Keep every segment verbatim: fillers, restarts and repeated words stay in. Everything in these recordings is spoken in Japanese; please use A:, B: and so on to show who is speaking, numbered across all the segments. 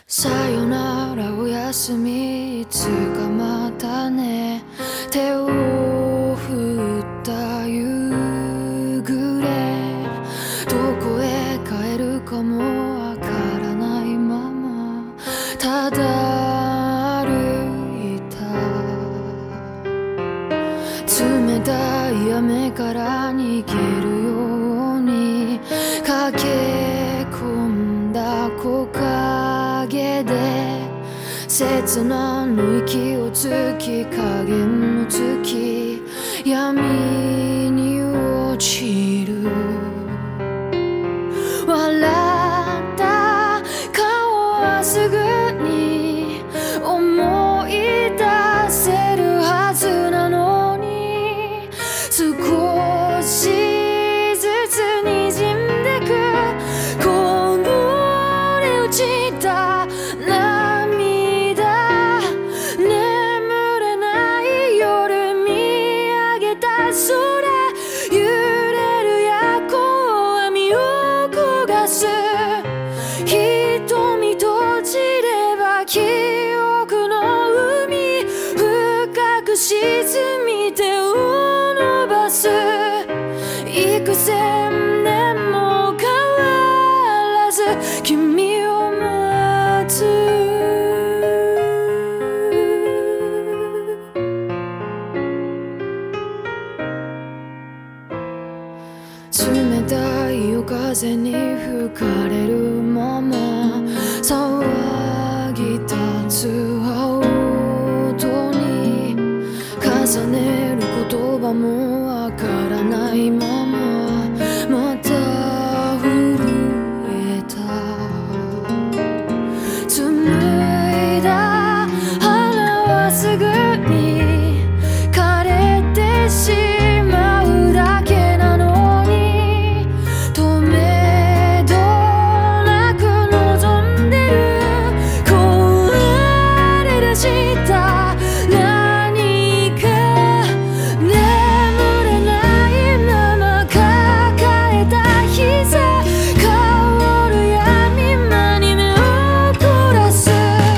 A: さよならおやすみいつかまたね手を振った夕暮れどこへ帰るかもわからないままただ歩いた冷たい雨から逃げるように駆け込んだ木陰で切なの息をつき影もつき闇に落ちる笑った顔はすぐに思い出せるはずなのに少しずつ滲んでくこぼれ落ちた涙眠れない夜見上げた空揺れる夜行網を焦がす瞳閉じれば記憶の海深く沈み手を伸ばす幾千年も変わらず君を待つ冷たい夜風に吹かれるまま騒ぎ立つ青音に重ねる言葉もわからないまままた震えた紡いだ花はすぐに枯れてしまうだけなのに止めどなく望んでる壊れ出した何か眠れないまま抱えた膝香る闇間に目を凝らす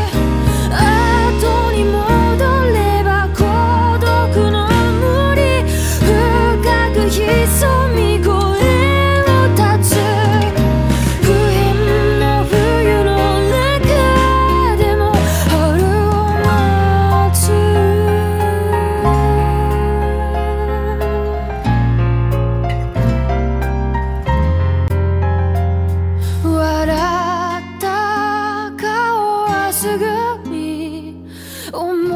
A: 後に戻れば孤独の森深く潜み声を立つ不変の冬の中でも春を待つ笑った顔はすぐに思